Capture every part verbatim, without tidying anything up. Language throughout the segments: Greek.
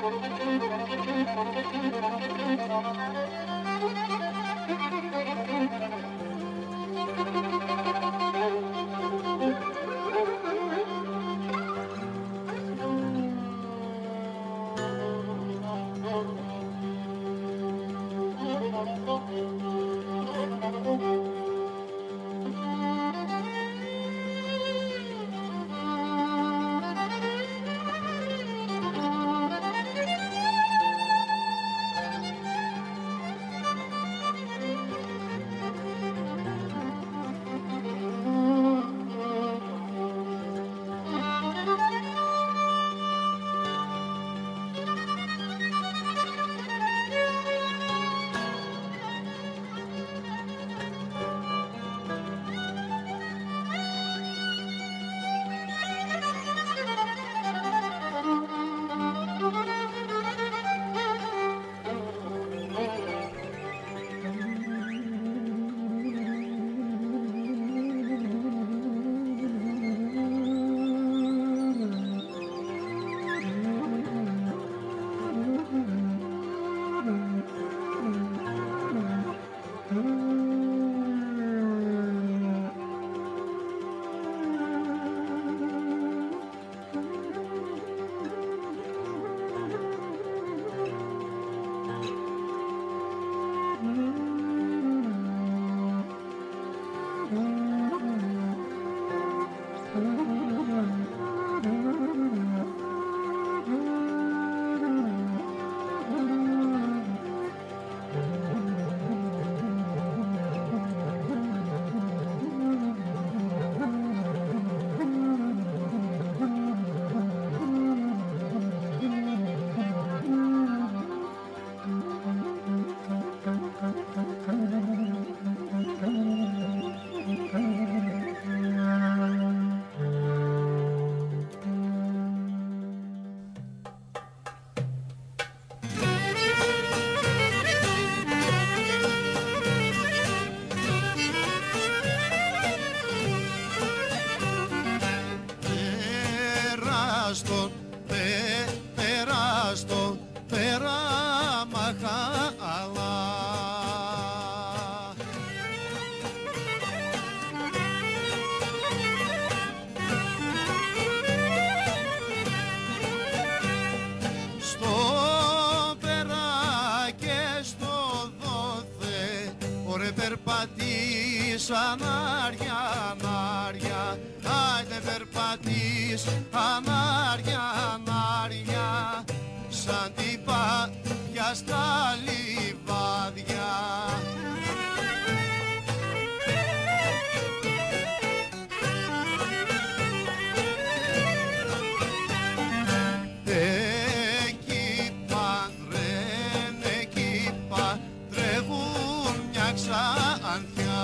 Ανάρια, ανάρια, άιντε περπατείς, ανάρια, ανάρια, σαν την πάτια στα λιβάδια. Εκεί παντρέν, εκεί παντρεύουν μια ξανθιά.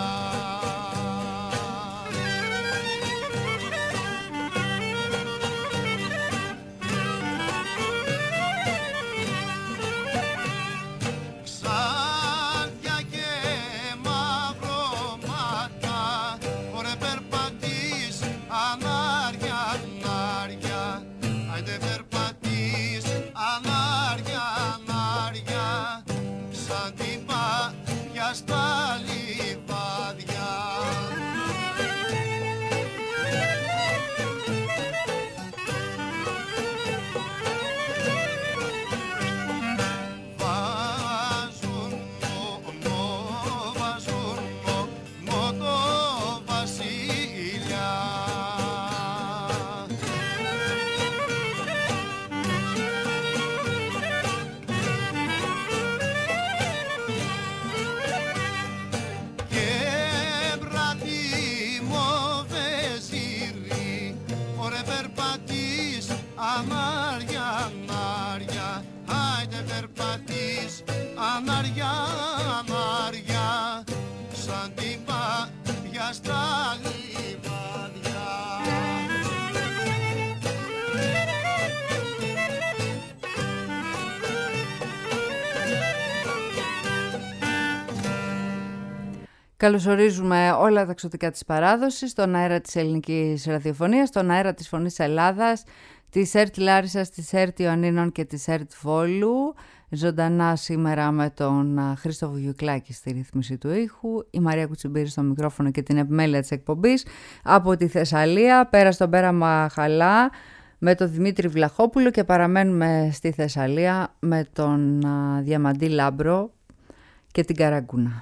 Στα λιβάδια. Βάζουν μόνο, βάζουν μόνο το βασιλιά. Ανάρια, ανάρια, άιντε περπατείς, ανάρια, ανάρια, σαν την πάτια στα λιβάδια. Καλωσορίζουμε όλα τα εξωτικά της παράδοσης, στον αέρα της ελληνικής ραδιοφωνίας, στον αέρα της Φωνής Ελλάδας, της ΕΡΤ Λάρισσας, της ΕΡΤ Ιωαννίνων και της ΕΡΤ Βόλου. Ζωντανά σήμερα με τον Χρήστο Βουγιουκλάκη στη ρύθμιση του ήχου, η Μαρία Κουτσιμπήρη στο μικρόφωνο και την επιμέλεια της εκπομπής από τη Θεσσαλία, πέρα στον Πέραμα Χαλά με τον Δημήτρη Βλαχόπουλο, και παραμένουμε στη Θεσσαλία με τον Διαμαντή Λάμπρο και την Καραγκούνα.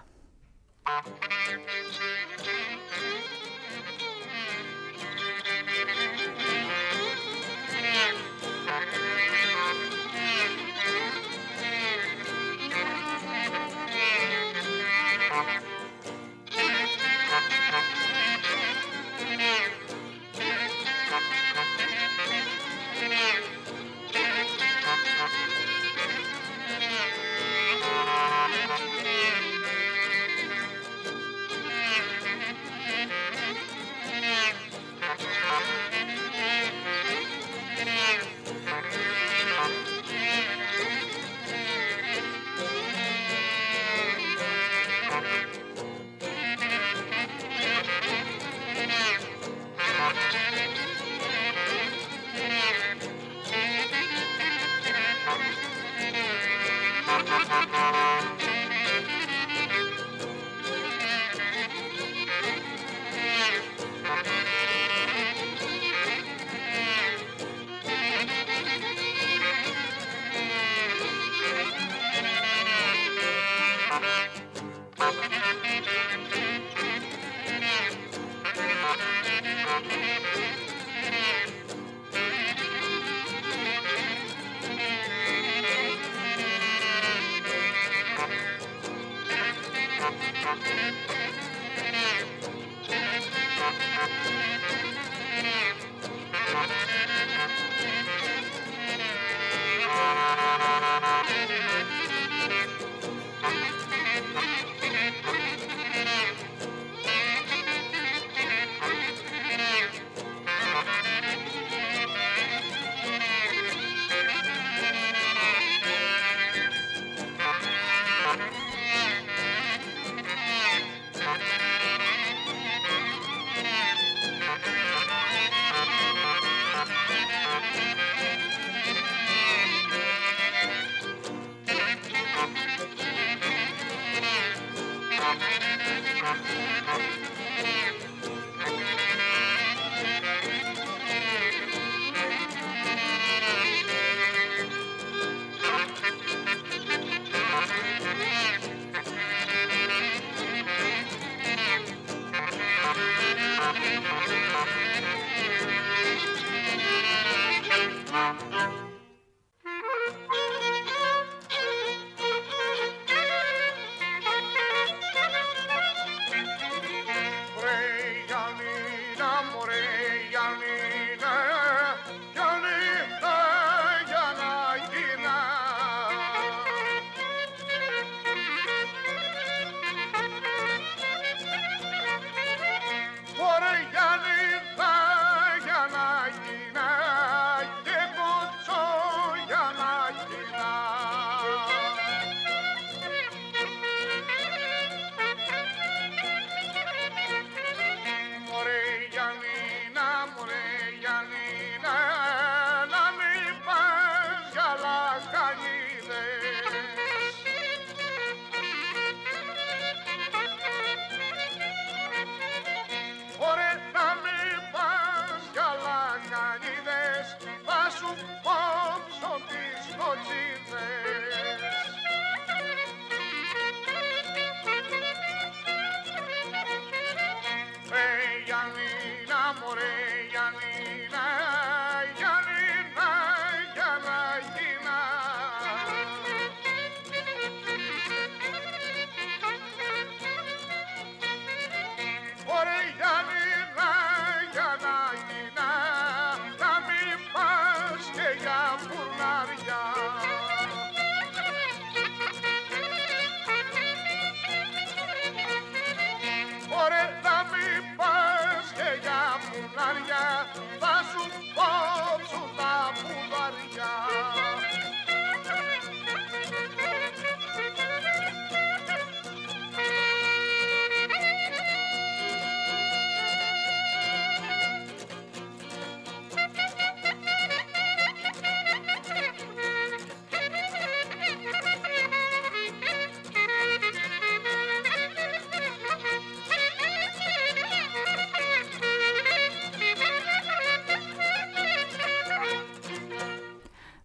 Να μην πας και για φουρνάρια.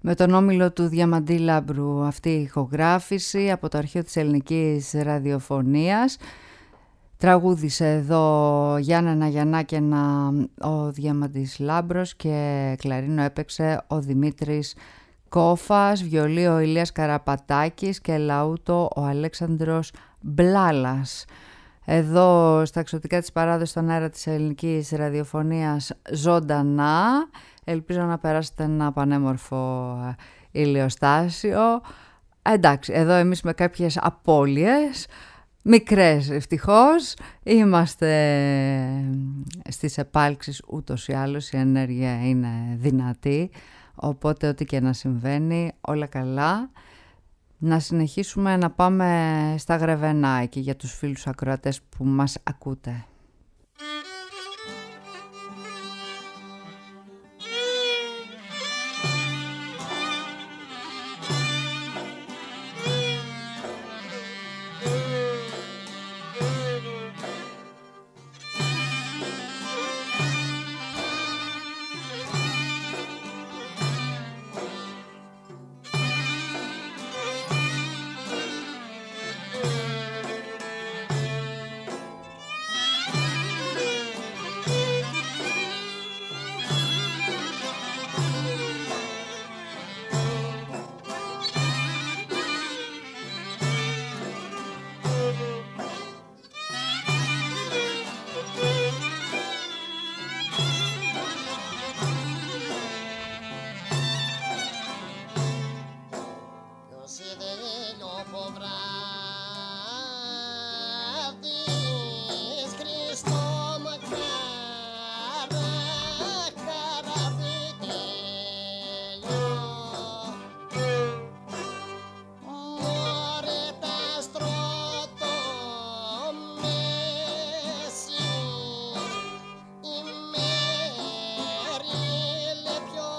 Με τον όμιλο του Διαμαντή Λάμπρου αυτή η ηχογράφηση από το αρχείο της ελληνικής ραδιοφωνίας. Τραγούδισε εδώ Γιάννενα Γιαννάκενα ο Διαμαντής Λάμπρος και κλαρίνο έπαιξε ο Δημήτρης Κόφας, βιολί ο Ηλίας Καραπατάκης και λαούτο ο Αλέξανδρος Μπλάλας. Εδώ στα εξωτικά της παράδοσης στον αέρα της ελληνικής ραδιοφωνίας ζωντανά. Ελπίζω να περάσετε ένα πανέμορφο ηλιοστάσιο. Εντάξει, εδώ εμείς με κάποιες απώλειες, μικρές ευτυχώς, είμαστε στις επάλξεις ούτως ή άλλως, η ενέργεια είναι δυνατή, οπότε ό,τι και να συμβαίνει, όλα καλά. Να συνεχίσουμε να πάμε στα Γρεβενά εκεί για τους φίλους ακροατές που μας ακούτε.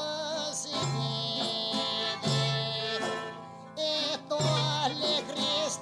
Alegre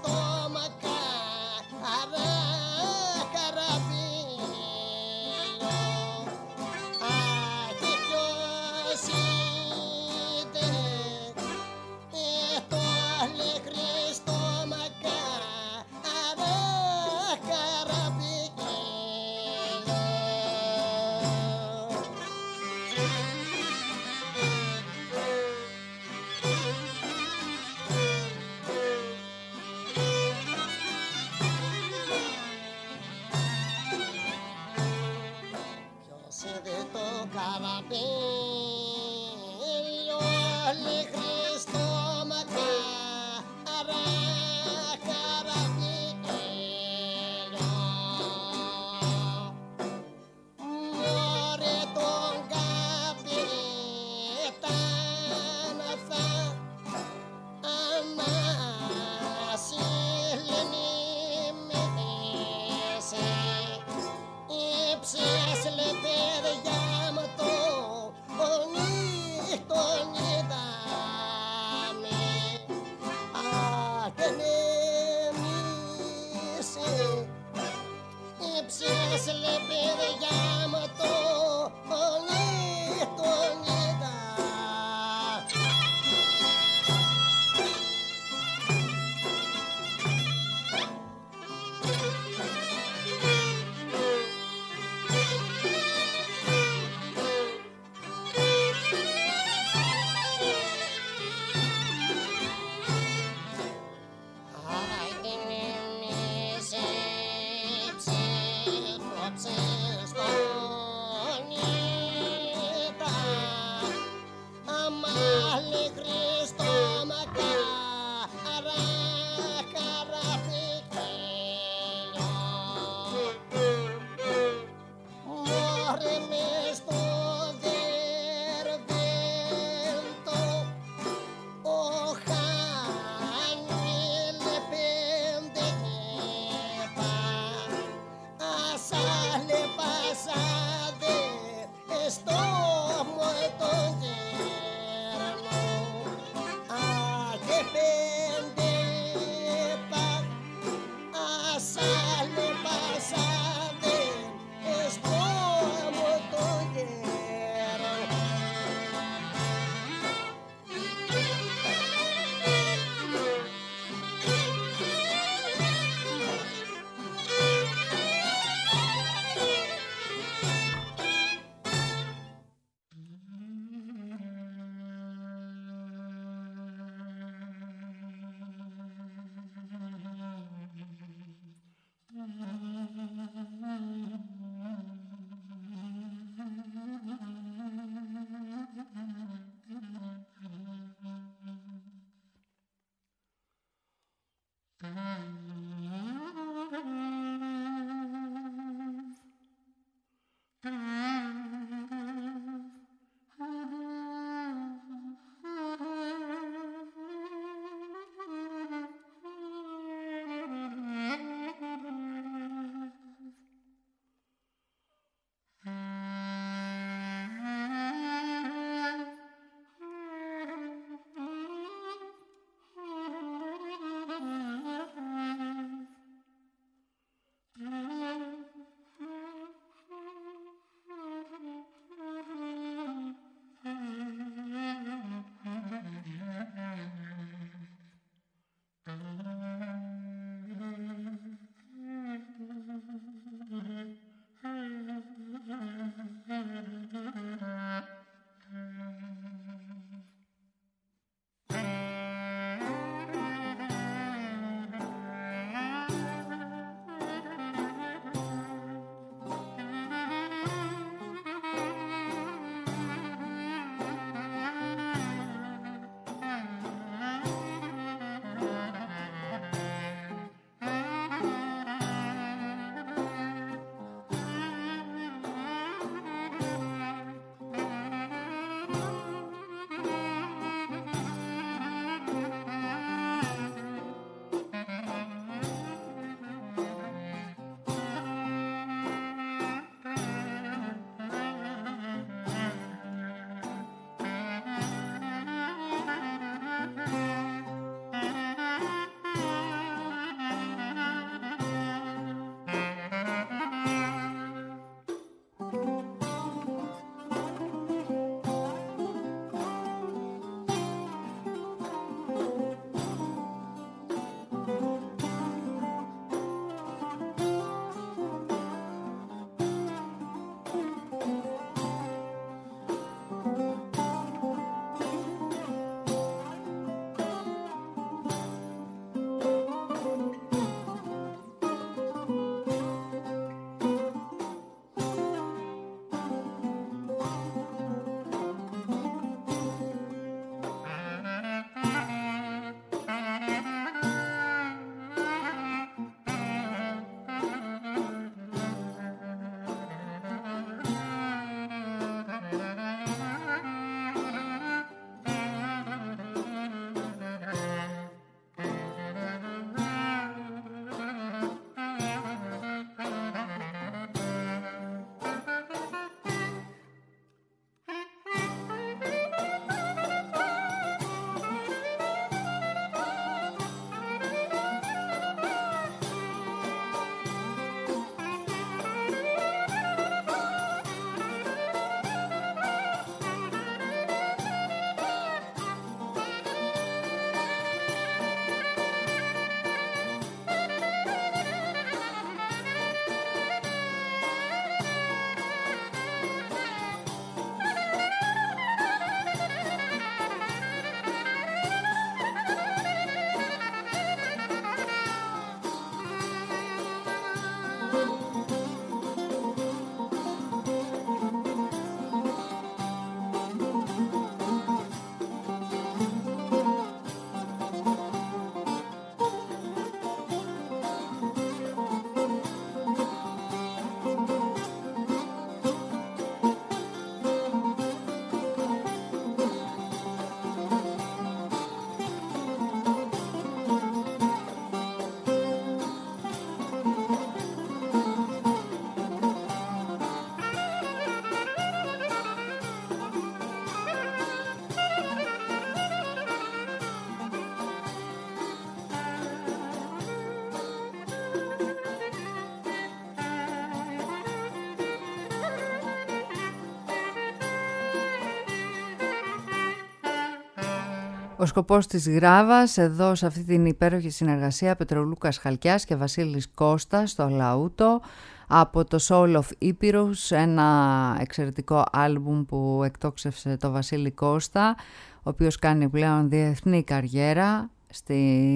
Ο σκοπός της Γράβας εδώ σε αυτή την υπέροχη συνεργασία Πετρολούκας Χαλκιάς και Βασίλης Κώστας στο Λαούτο από το Soul of Ήπειρους, ένα εξαιρετικό άλμπουμ που εκτόξευσε το Βασίλη Κώστα, ο οποίος κάνει πλέον διεθνή καριέρα στη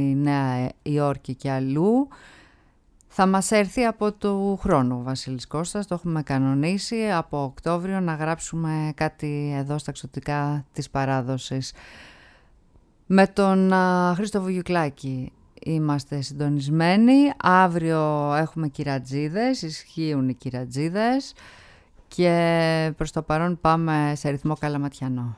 Νέα Υόρκη και αλλού. Θα μας έρθει από το χρόνο ο Βασίλης Κώστας, το έχουμε κανονίσει από Οκτώβριο να γράψουμε κάτι εδώ στα εξωτικά της παράδοσης. Με τον α, Χρήστο Βουγιουκλάκη είμαστε συντονισμένοι. Αύριο έχουμε κυρατζίδες, ισχύουν οι κυρατζίδες και προς το παρόν πάμε σε ρυθμό καλαματιανό.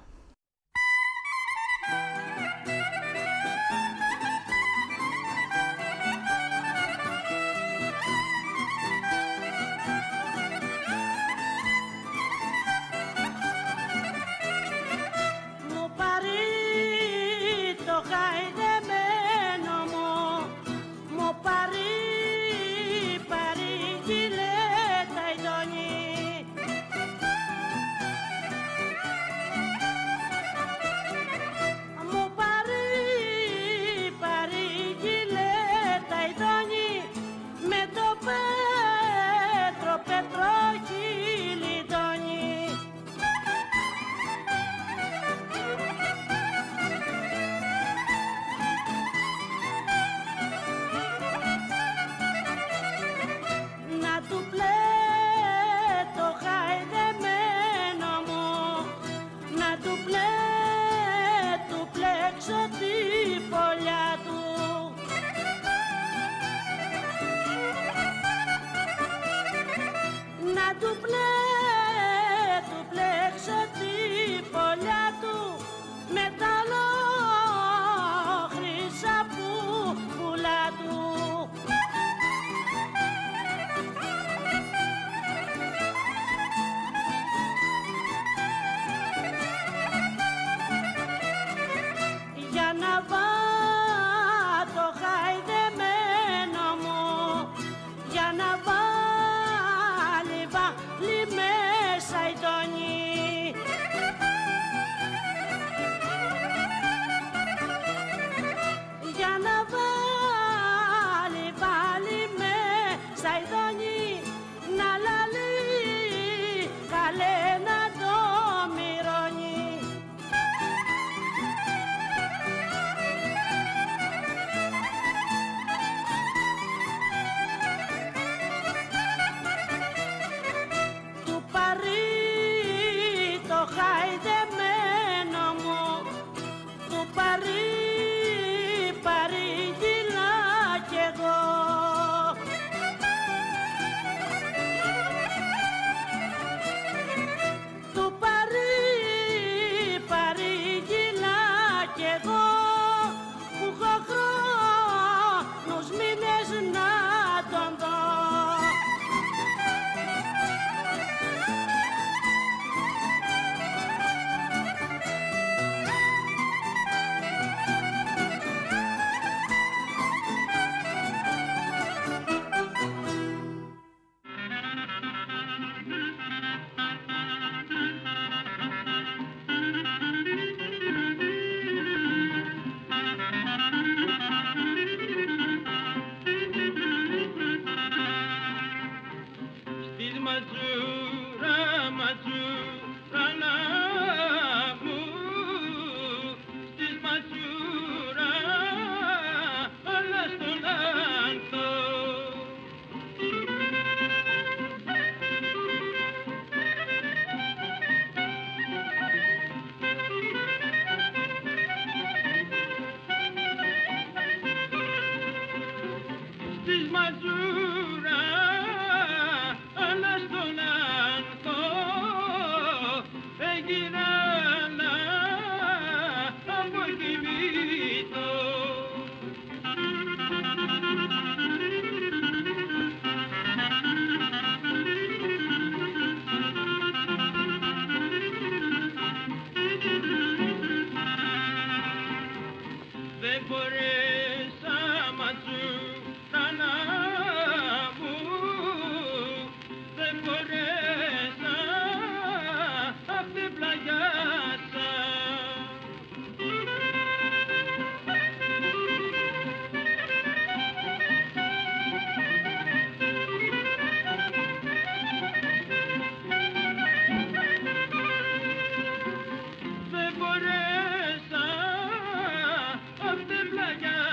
Δεν μπορέσα απ' την πλαγιά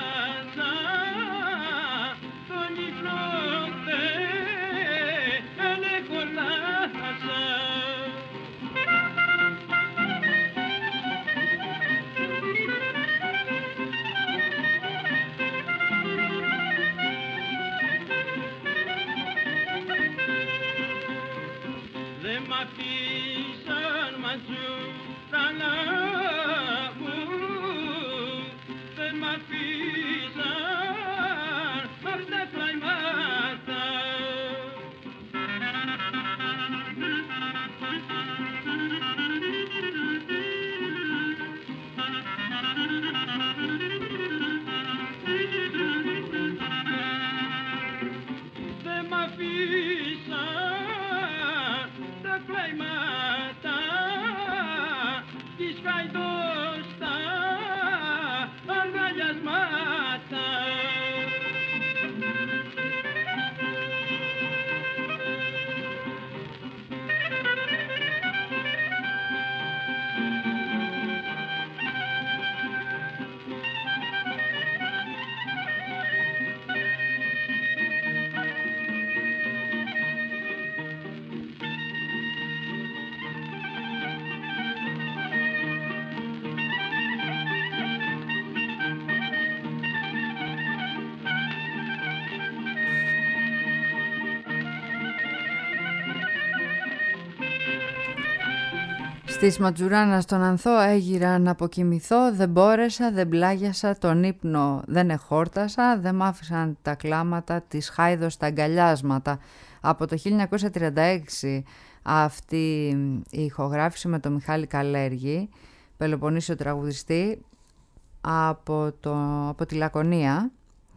Της Ματζουράνα στον Ανθό έγιρα να αποκοιμηθώ, δεν μπόρεσα, δεν πλάγιασα τον ύπνο, δεν εχόρτασα, δεν μ' άφησαν τα κλάματα της χάιδος τα αγκαλιάσματα. Από το χίλια εννιακόσια τριάντα έξι αυτή η ηχογράφηση με τον Μιχάλη Καλέργη, Πελοποννήσιο τραγουδιστή από, το, από τη Λακωνία.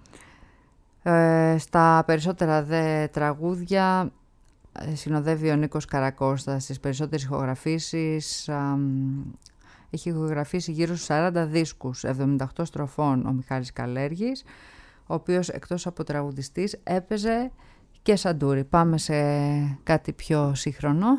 Ε, στα περισσότερα δε τραγούδια συνοδεύει ο Νίκος Καρακώστας. Στις περισσότερες ηχογραφήσεις α, έχει ηχογραφήσει γύρω στους σαράντα δίσκους, εβδομήντα οκτώ στροφών ο Μιχάλης Καλέργης, ο οποίος εκτός από τραγουδιστής έπαιζε και σαντούρι. Πάμε σε κάτι πιο σύγχρονο.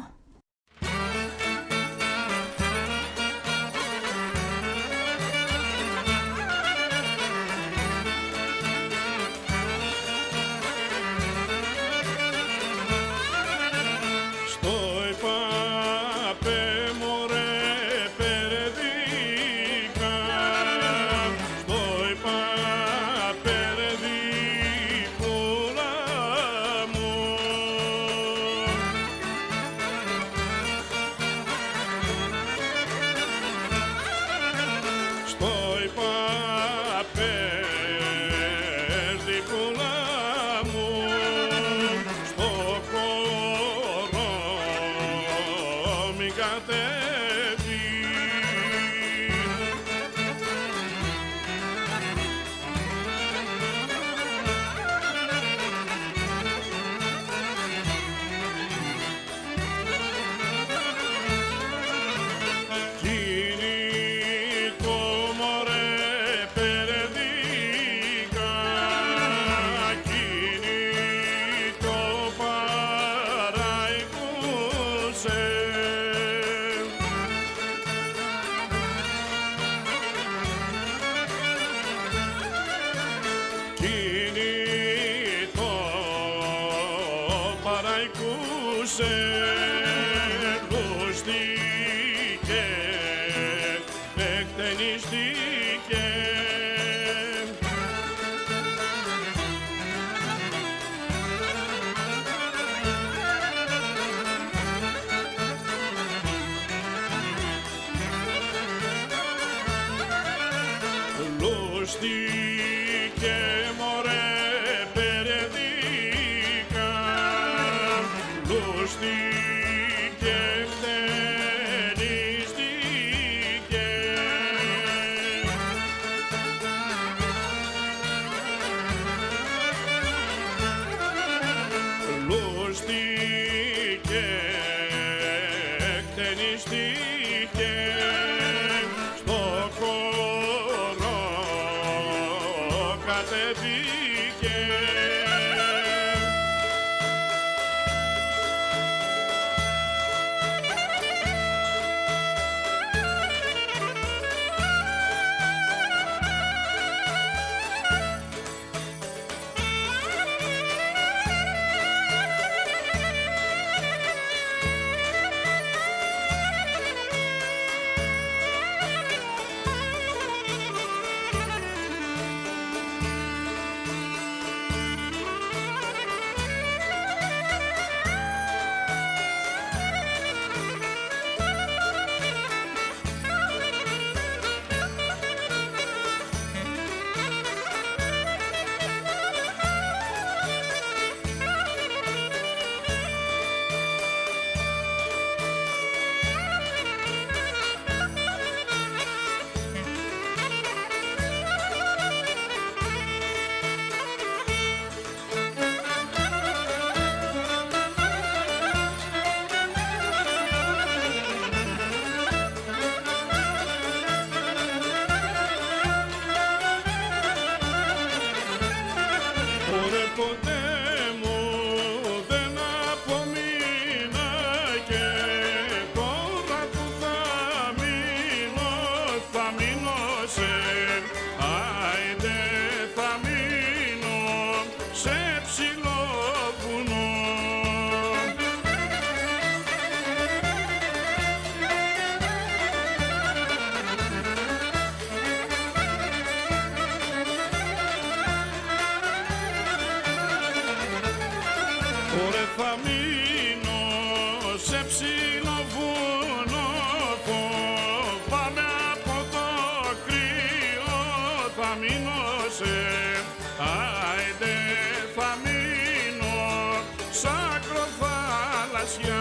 Ωρε θα μείνω σε ψηλό βουνό, φοβάμαι από το κρύο, θα μείνω σε άιντε, θα μείνω σ' ακροθαλασσιά.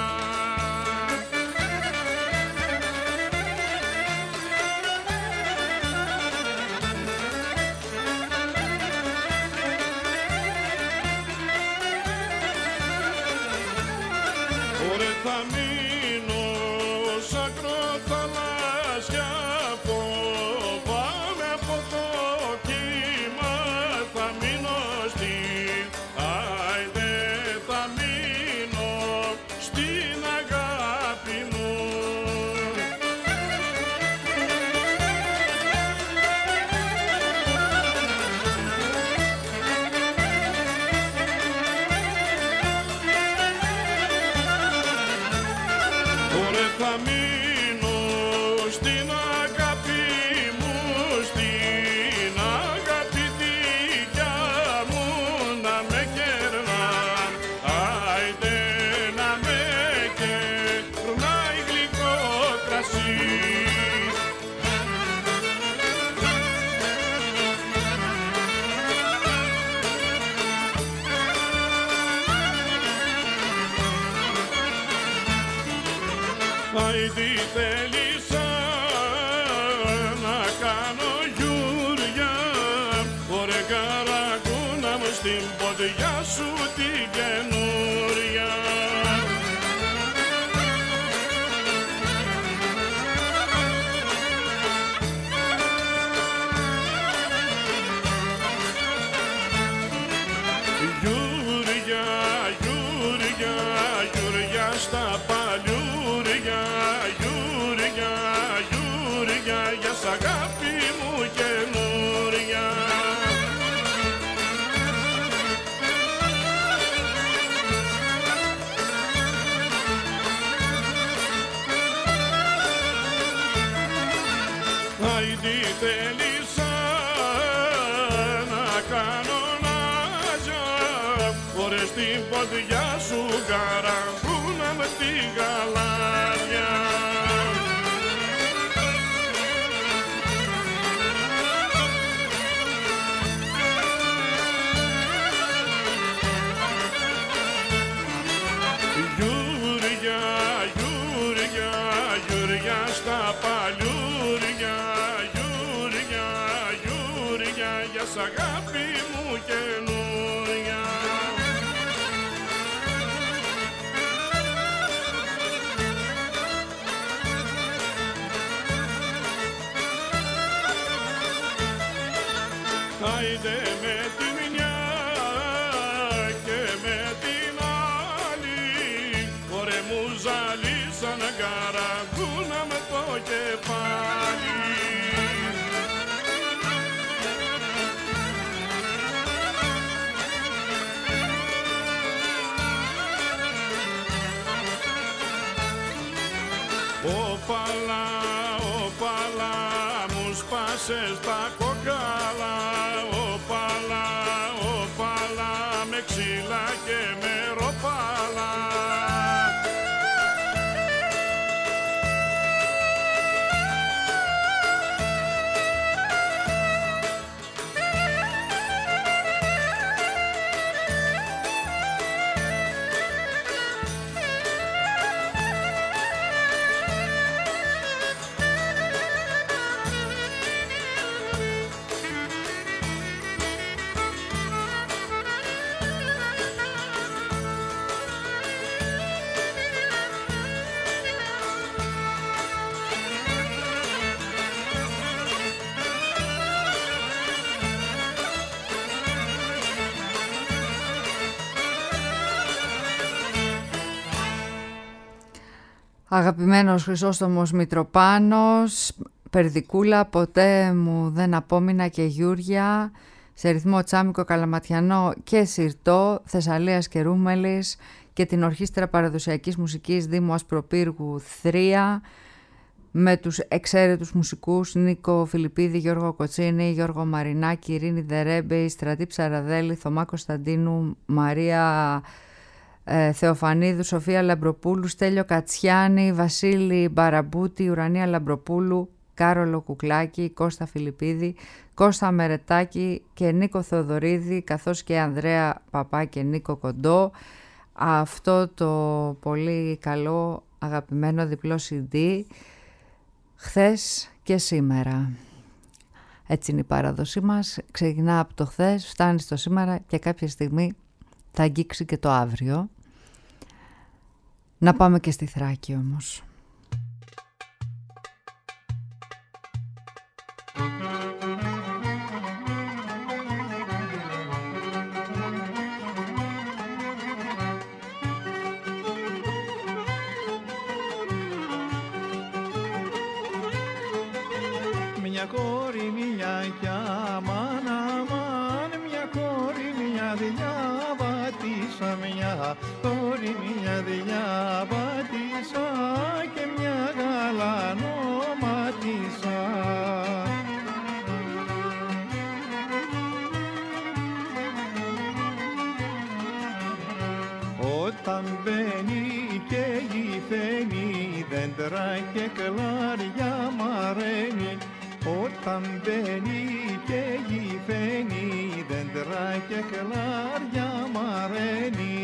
Ωρε θα μείνω σ' ακροθαλάσσια, φοβάμαι από το κύμα, θα μείνω στην άιντε, θα μείνω στην αγάπη μου. Ωρε θα μείνω στην αγάπη μου, στην αγάπη δικιά μου, να με κερνά, άιντε να με κερνάει γλυκό κρασί. Άιντι θέλησα να κάνω γιουριά, ωρε καρακούνα μου στην ποδιά σου την καινούρια. Γιουριά, γιουριά, γιουριά στα παλιούρια, γιουριά, γιουριά, για σ' αγάπη μου καινούρια. Άιντι θέλησα να κάνω νάζια, ωρε στην ποδιά σου καραγκούνα με τη γαλάζια. Γιουριά, γιουριά, γιουριά στα παλιούρια, γιουριά, γιουριά, για σ' αγάπη μου καινούρια. Άιντε με τη μια και με την άλλη, ωρε μου ζαλίσαν καραγκούνα με το κεφάλι. Όπαλα, όπαλα, μου σπάσες τα κόκαλα, όπαλα, όπαλα, με ξύλα και με ροπάλα. Αγαπημένος Χρυσόστομος Μητροπάνος, Περδικούλα, ποτέ μου δεν απόμεινα και Γιούρια, σε ρυθμό τσάμικο καλαματιανό και σιρτό, Θεσσαλίας και Ρούμελης και την Ορχήστρα Παραδοσιακής Μουσικής Δήμου Ασπροπύργου Θρία, με τους εξαίρετους μουσικούς Νίκο Φιλιππίδη, Γιώργο Κοτσίνη, Γιώργο Μαρινάκη, Ειρήνη Δερέμπη, Στρατή Ψαραδέλη, Θωμά Κωνσταντίνου, Μαρία ε, Θεοφανίδου, Σοφία Λαμπροπούλου, Στέλιο Κατσιάνη, Βασίλη Μπαραμπούτη, Ουρανία Λαμπροπούλου, Κάρολο Κουκλάκη, Κώστα Φιλιππίδη, Κώστα Μερετάκη και Νίκο Θεοδωρίδη, καθώς και Ανδρέα Παπά και Νίκο Κοντό. Αυτό το πολύ καλό αγαπημένο διπλό σι ντι, χθες και σήμερα. Έτσι είναι η παράδοσή μας, ξεκινά από το χθες, φτάνει στο σήμερα και κάποια στιγμή θα αγγίξει και το αύριο. Να πάμε και στη Θράκη όμως. Μια κόρη, μια κι αμάν, αμάν, μια κόρη, μια διαβάτησα, μια κόρη, μια διαβάτησα και μια γαλανομάτησα. Όταν μπαίνει και γυφαίνει, δέντρα και κλάρια μαραίνει. Όταν μπαίνει και γυφαίνει, δέντρα και κλάρια μαραίνει.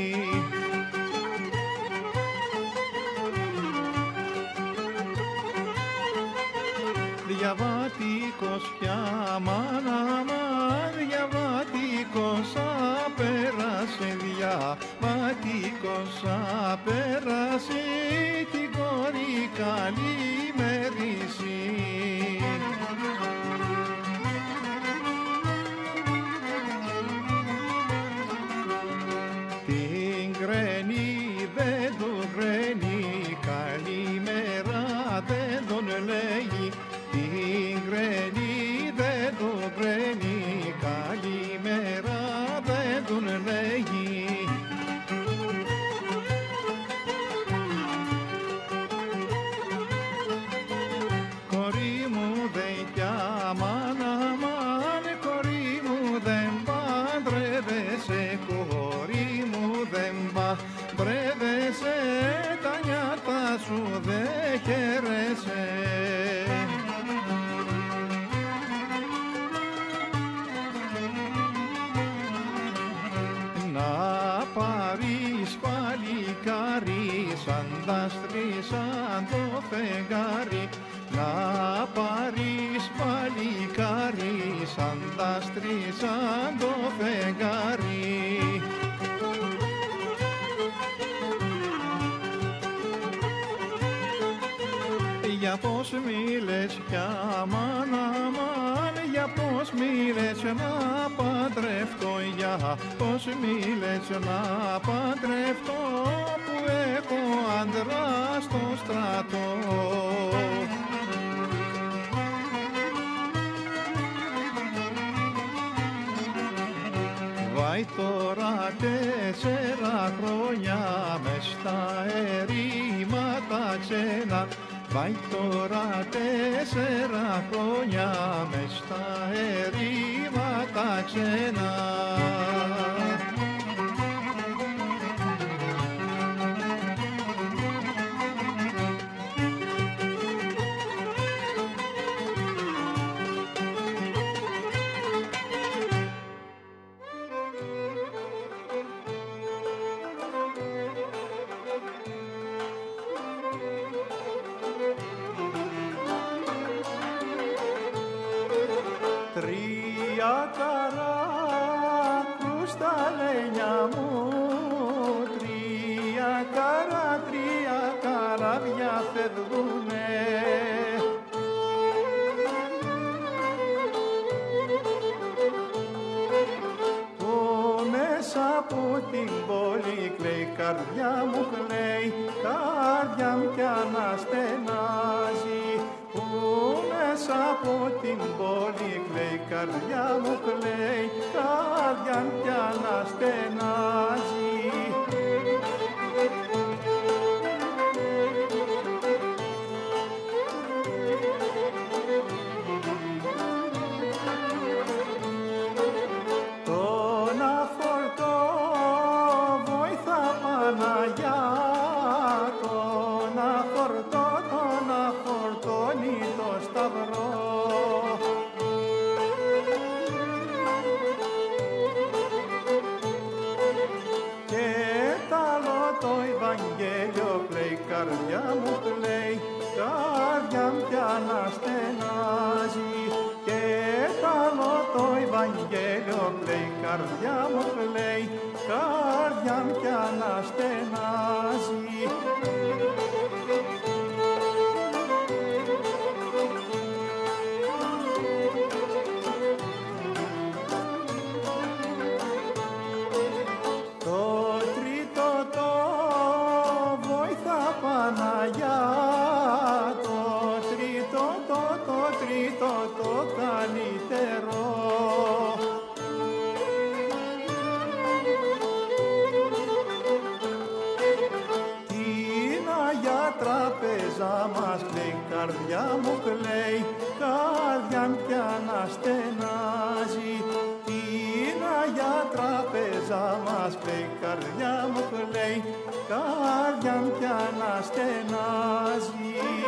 Διαβάτικος πια, αμάν, αμάν, διαβάτικος απέρασε, διαβάτικος απέρασε την κόρη καλημέριση. Την κραίνει δεν του κραίνει, καλημέρα δεν τον λέγει. Την κραίνει δεν του κραίνει, καλημέρα δεν τον λέγει. Κορί μου δεν κι αμάν, αμάν, κορί μου δεν παντρεύεσαι, κορί μου δεν παντρεύεσαι, τα νιάτα σου δεν χαίρεσαι. Να πάρεις παλικάρι σαν δάστρι σαν το φεγγάρι, να πάρεις παλικάρι σαν δάστρι σαν το φεγγάρι. Για πώς μίλες πια, αμάν, αμάν, για πώς μίλες να παντρευτώ, για πώς μίλες να παντρευτώ, που έχω άντρα στο στρατό. Βάει τώρα τέσσερα χρόνια μες στα ερήματα ξένα, βάει τώρα τέσσερα χρόνια μες στα ερήματα ξένα. Τρία καράκους στα λένια μου, τρία καρά, τρία καράβια φεύγουνε. Το μέσα από την πόλη κλαίει, καρδιά μου κλαίει, καρδιά μου κι αναστενάζει. Που μέσα από την πόλη κλαίει, καρδιά μου κλαίει, καρδιά μου κι αναστενάζει. Τον αφορτώ βοήθα πάνω κλαίει, καρδιά μου κλαίει, καρδιά μου κι αναστενάζει. Παναγιά, το τρίτο, το, το τρίτο, το καλύτερο. Την Αγιά Τράπεζα μας κλαίει, καρδιά μου κλαίει, καρδιά μου κι αναστενάζει. Την Αγιά Τράπεζα μας κλαίει, καρδιά μου κλαίει, καρδιά μου κι αναστενάζει.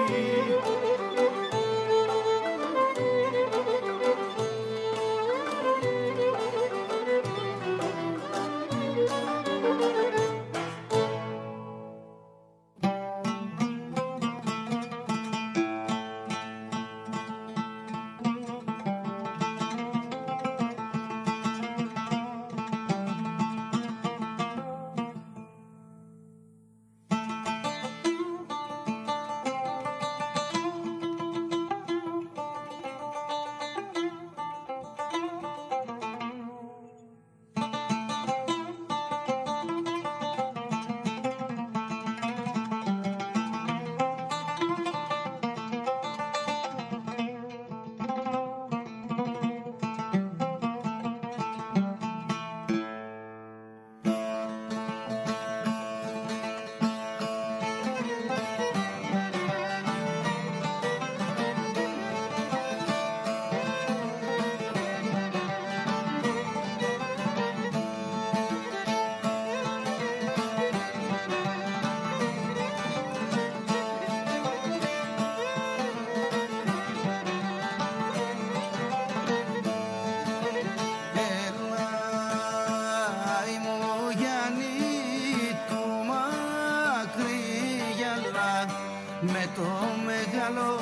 με το μεγάλο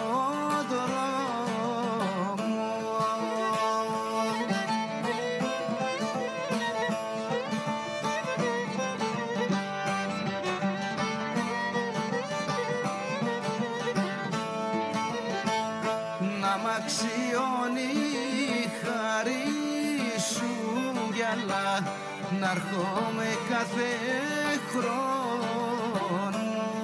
δρόμο. Να μ' αξιώνει η χαρή σου γυαλά, να έρχομαι κάθε χρόνο.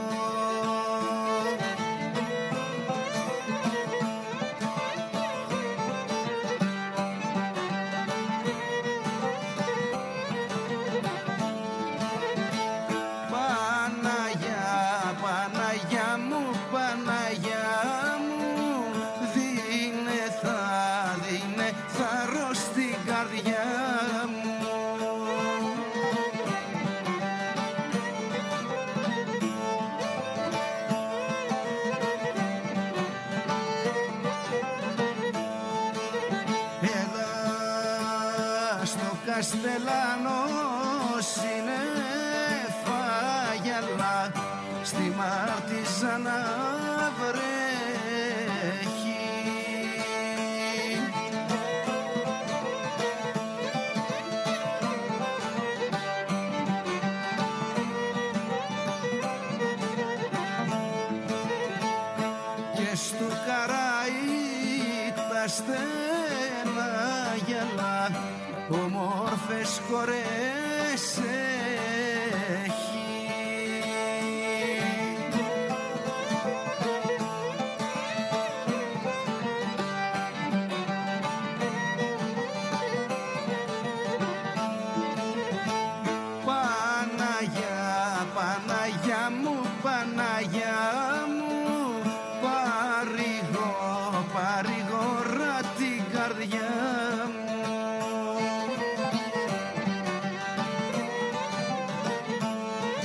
Παναγιά, Παναγιά μου, Παναγιά μου, δίνε θα, δίνε θάρρος στην καρδιά μου. Εδώ στο Καστελάνο συνέφα γυαλά, στη Μάρτιζα να βρέχει. Και στο Καράι τα στένα γυαλά, όμορφες χορές έχει. Παναγιά, Παναγιά μου, Παναγιά μου, παρηγό, παρηγορά την καρδιά μου.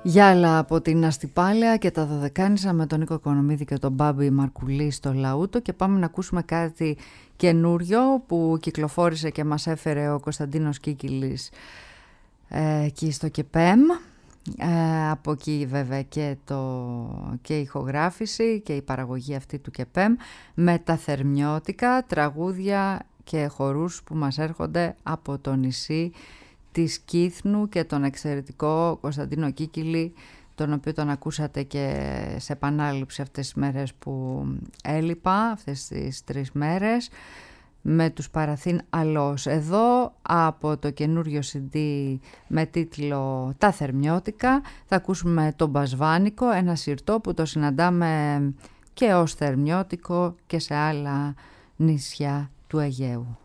Γιάλα από την Αστυπάλαια και τα Δωδεκάνησα με τον Νίκο Οικονομίδη και τον Μπάμπη Μαρκουλή στο Λαούτο, και πάμε να ακούσουμε κάτι καινούριο που κυκλοφόρησε και μας έφερε ο Κωνσταντίνος Κίκιλης ε, εκεί στο ΚΕΠΕΜ. Ε, από εκεί βέβαια και, το, και η ηχογράφηση και η παραγωγή αυτή του ΚΕΠΕΜ με τα θερμιώτικα, τραγούδια και χορούς που μας έρχονται από το νησί της Κύθνου και τον εξαιρετικό Κωνσταντίνο Κίκιλη, τον οποίο τον ακούσατε και σε επανάληψη αυτές τις μέρες που έλειπα, αυτές τις τρεις μέρες, με τους Παραθήν Αλός. Εδώ από το καινούριο σι ντι με τίτλο «Τα Θερμιώτικα» θα ακούσουμε τον Μπασβάνικο, ένα συρτό που το συναντάμε και ως θερμιώτικο και σε άλλα νησιά του Αιγαίου.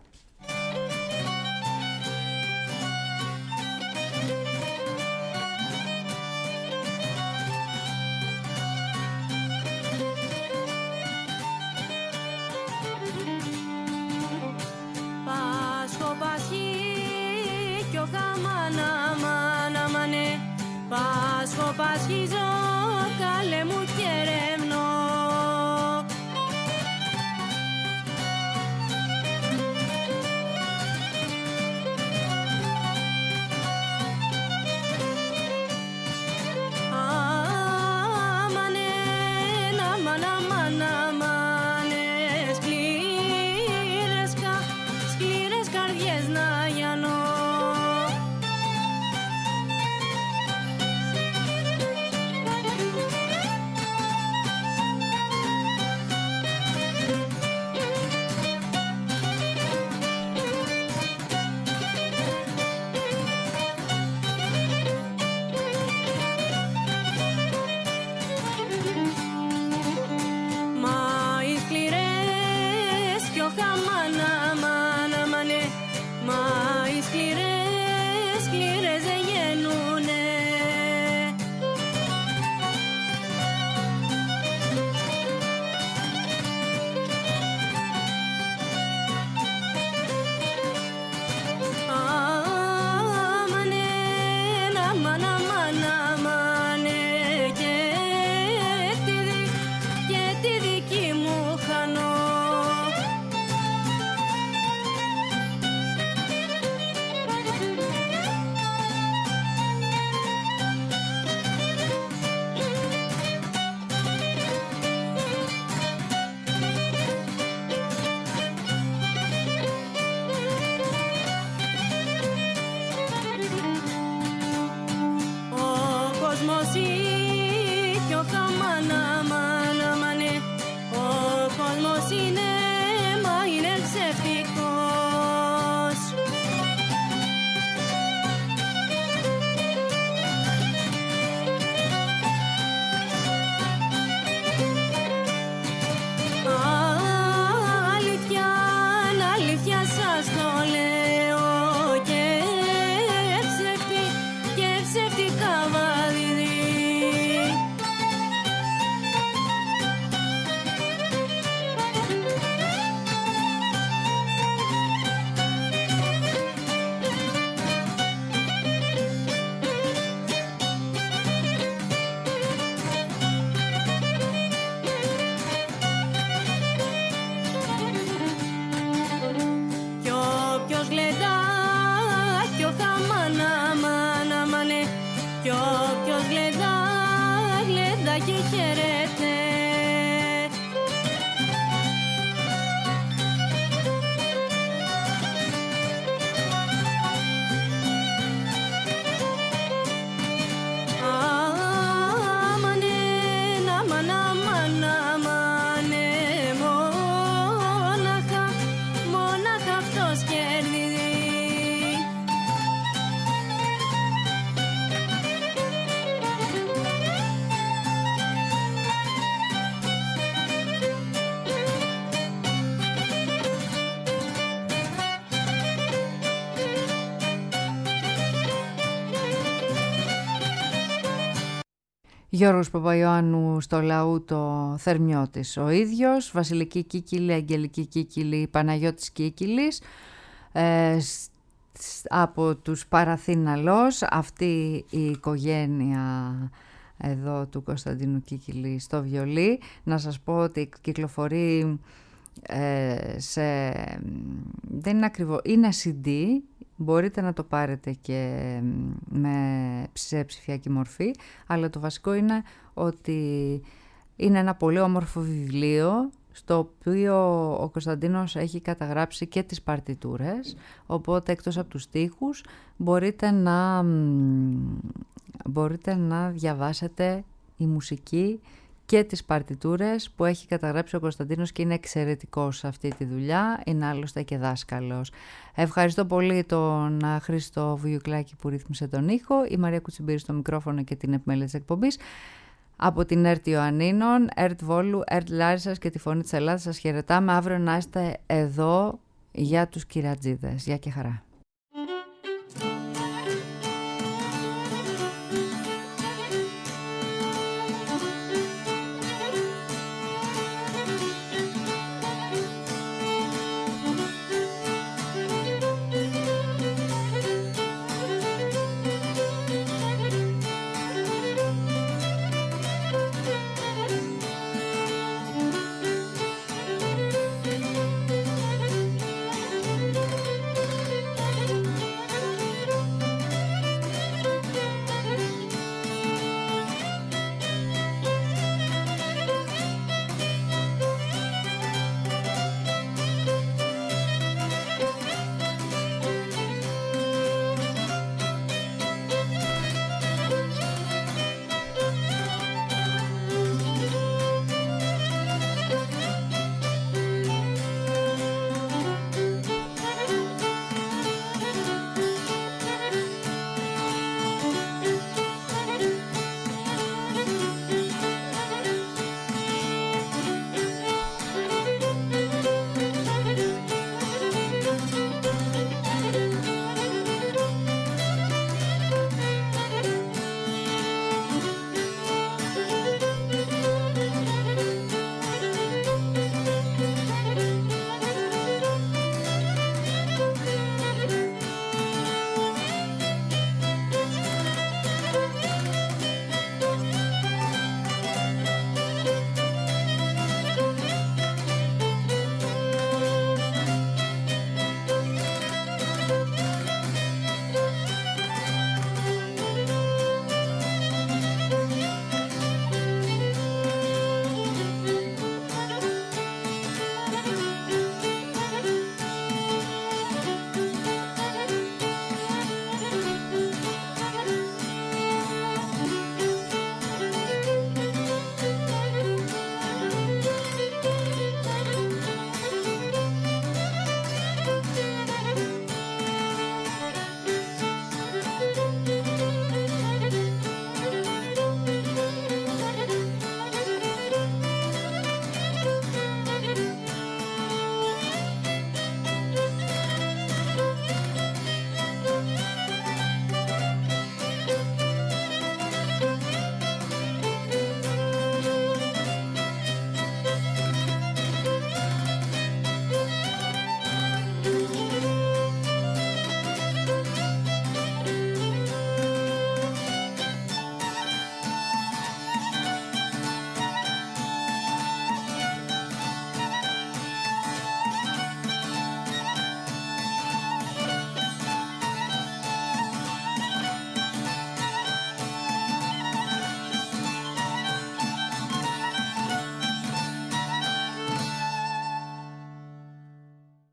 Πάσχω πασχίζω καλέ μου κερέμνο, αμάνε αμάν αμάν αμάνε, σκλήρες, κα, σκλήρες καρδιές να γιανώ. Γιώργος Παπαϊωάννου στο Λαούτο, Θερμιώτης ο ίδιος, Βασιλική Κίκιλη, Αγγελική Κίκιλη, Παναγιώτης Κίκιλης. Ε, από τους Παραθύναλος, αυτή η οικογένεια εδώ του Κωνσταντίνου Κίκιλη στο βιολί. Να σας πω ότι κυκλοφορεί ε, σε... δεν είναι ακριβό, είναι σι ντι, μπορείτε να το πάρετε και με, σε ψηφιακή μορφή, αλλά το βασικό είναι ότι είναι ένα πολύ όμορφο βιβλίο στο οποίο ο Κωνσταντίνος έχει καταγράψει και τις παρτιτούρες, οπότε εκτός από τους στίχους μπορείτε να, μπορείτε να διαβάσετε η μουσική και τις παρτιτούρες που έχει καταγράψει ο Κωνσταντίνος και είναι εξαιρετικός σε αυτή τη δουλειά, είναι άλλωστε και δάσκαλος. Ευχαριστώ πολύ τον Χρήστο Βουγιουκλάκη που ρύθμισε τον ήχο, η Μαρία Κουτσιμπήρη στο μικρόφωνο και την επιμέλεια της εκπομπής. Από την ΕΡΤ Ιωαννίνων, ΕΡΤ Βόλου, ΕΡΤ Λάρισσας και τη Φωνή της Ελλάδας σας χαιρετάμε. Αύριο να είστε εδώ για τους Κυρατζίδες. Γεια και χαρά.